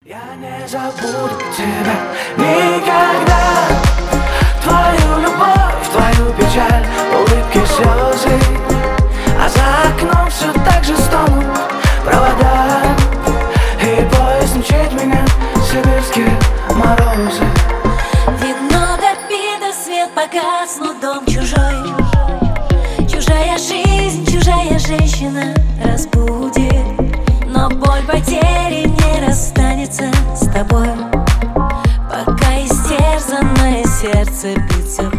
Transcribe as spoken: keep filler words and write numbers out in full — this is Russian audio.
Я не забуду тебя никогда, твою любовь, твою печаль, улыбки, слезы, а за окном все так же стонут провода, и поезд мчит меня в сибирские морозы. Вино допито, свет погас, но дом чужой. Чужая жизнь, чужая женщина разбудит, но боль потери не расстанется с тобой, пока истерзанное сердце бьется